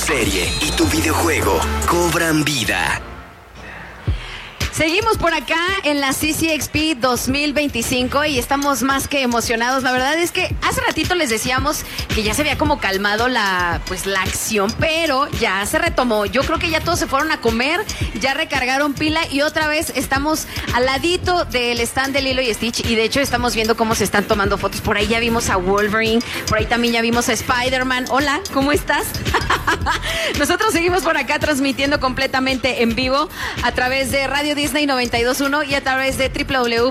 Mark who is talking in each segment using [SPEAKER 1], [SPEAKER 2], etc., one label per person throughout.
[SPEAKER 1] serie y tu videojuego cobran vida.
[SPEAKER 2] Seguimos por acá en la CCXP 2025 y estamos más que emocionados. La verdad es que hace ratito les decíamos que ya se había como calmado la acción, pero ya se retomó. Yo creo que ya todos se fueron a comer, ya recargaron pila y otra vez estamos al ladito del stand de Lilo y Stitch y de hecho estamos viendo cómo se están tomando fotos. Por ahí ya vimos a Wolverine, por ahí también ya vimos a Spider-Man. Hola, ¿cómo estás? Nosotros seguimos por acá transmitiendo completamente en vivo a través de Radio Disney 92.1 y a través de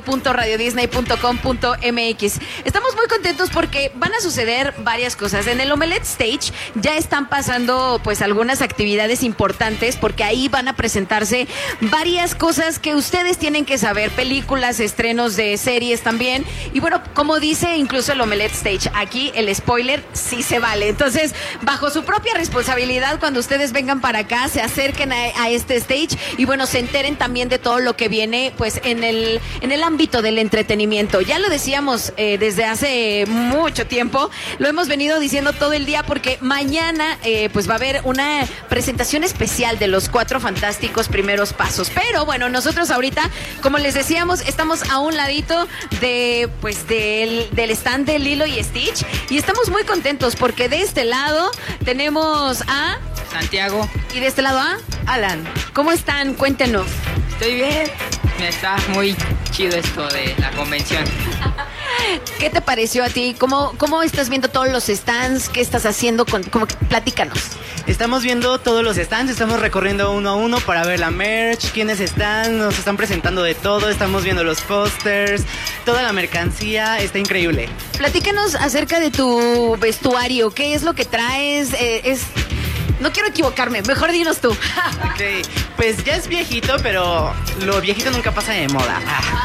[SPEAKER 2] www.radiodisney.com.mx. Estamos muy contentos porque van a suceder varias cosas. En el Omelette Stage ya están pasando pues algunas actividades importantes porque ahí van a presentarse varias cosas que ustedes tienen que saber, películas, estrenos de series también. Y bueno, como dice incluso el Omelette Stage, aquí el spoiler sí se vale. Entonces, bajo su propia responsabilidad, cuando ustedes vengan para acá, se acerquen a este stage y bueno, se enteren también de todo lo que viene pues en el ámbito del entretenimiento. Ya lo decíamos desde hace mucho tiempo, lo hemos venido diciendo todo el día porque mañana pues va a haber una presentación especial de los 4 fantásticos primeros pasos. Pero bueno, nosotros ahorita, como les decíamos, estamos a un ladito del stand de Lilo y Stitch y estamos muy contentos porque de este lado tenemos a
[SPEAKER 3] Santiago
[SPEAKER 2] y de este lado a
[SPEAKER 3] Alan.
[SPEAKER 2] ¿Cómo están? Cuéntenos.
[SPEAKER 3] Estoy bien. Está muy chido esto de la convención.
[SPEAKER 2] ¿Qué te pareció a ti? ¿Cómo estás viendo todos los stands? ¿Qué estás haciendo? Platícanos.
[SPEAKER 4] Estamos viendo todos los stands, estamos recorriendo uno a uno para ver la merch, quiénes están, nos están presentando de todo, estamos viendo los pósters, toda la mercancía, está increíble.
[SPEAKER 2] Platícanos acerca de tu vestuario, ¿qué es lo que traes? No quiero equivocarme, mejor dinos tú.
[SPEAKER 4] Okay. Pues ya es viejito, pero lo viejito nunca pasa de moda.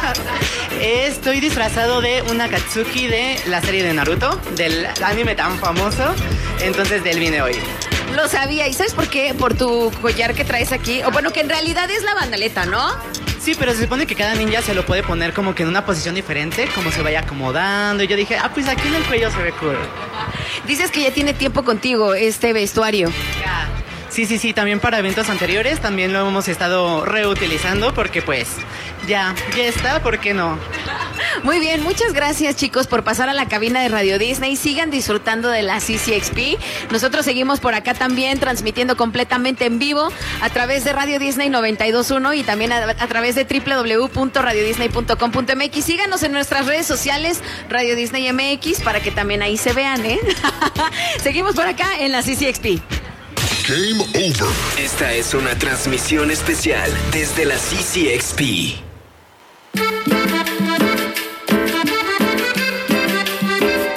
[SPEAKER 4] Estoy disfrazado de una Akatsuki de la serie de Naruto, del anime tan famoso, entonces de él vine hoy.
[SPEAKER 2] Lo sabía, ¿y sabes por qué? Por tu collar que traes aquí, o bueno, que en realidad es la bandoleta, ¿no?
[SPEAKER 4] Sí, pero se supone que cada ninja se lo puede poner como que en una posición diferente, como se vaya acomodando. Y yo dije, pues aquí en el cuello se ve cool.
[SPEAKER 2] Dices que ya tiene tiempo contigo este vestuario.
[SPEAKER 4] Ya. Sí, también para eventos anteriores también lo hemos estado reutilizando porque pues ya está, ¿por qué no?
[SPEAKER 2] Muy bien, muchas gracias chicos por pasar a la cabina de Radio Disney. Sigan disfrutando de la CCXP. Nosotros seguimos por acá también transmitiendo completamente en vivo a través de Radio Disney 92.1 y también a través de www.radiodisney.com.mx. Síganos en nuestras redes sociales Radio Disney MX para que también ahí se vean, ¿eh? Seguimos por acá en la CCXP.
[SPEAKER 1] Game over. Esta es una transmisión especial desde la CCXP.